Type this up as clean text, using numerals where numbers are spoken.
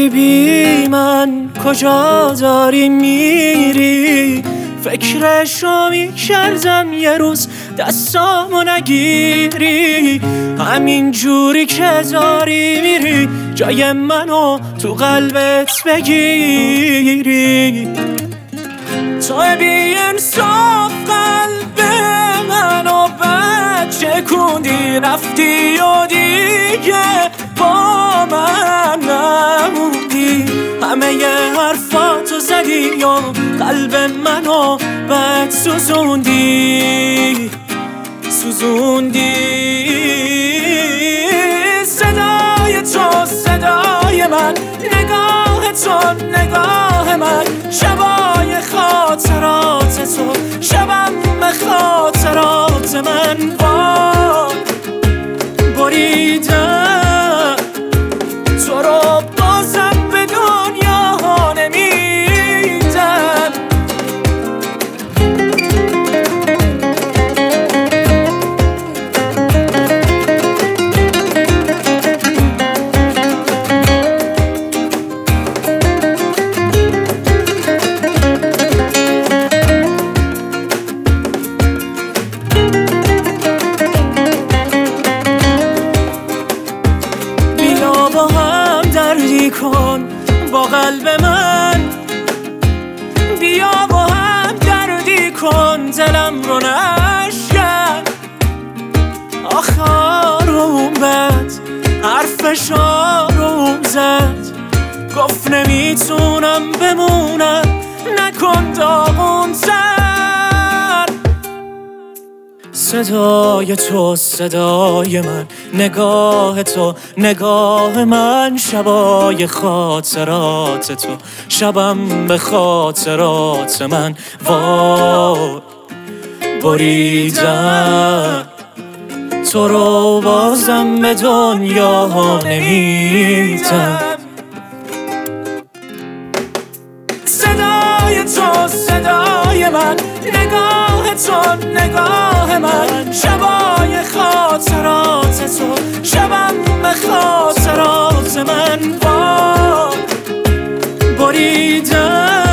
داری بی من کجا داری میری؟ فکرشو میکردم یه روز دستامو نگیری، همین جوری که داری میری جای منو تو قلبت بگیری. تو بی انصاف قلب منو بچه کندی، رفتی و دیگه با من نموندی، همه ی حرفاتو زدی و قلب منو بد سوزوندی. صدای تو صدای من، نگاه تو نگاه من، شبای خاطرات تو شبم به خاطرات من وای بریدم. تو رو بازم به دنیا نمیدم. با هم دردی کن با قلب من، بیا با هم دردی کن دلم رو نشکن. آخرم بد حرفش آروم زد، گفت نمیتونم بمونم نکن داغون تر. صدای تو صدای من، نگاه تو نگاه من، شبای خاطرات تو شبم به خاطرات من وای بریدم. تو رو بازم به دنیا نمیدم. صدای تو صدای من، نگاه تو نگاه من، شبای خاطرات تو شبم به خاطرات من وای بریدم.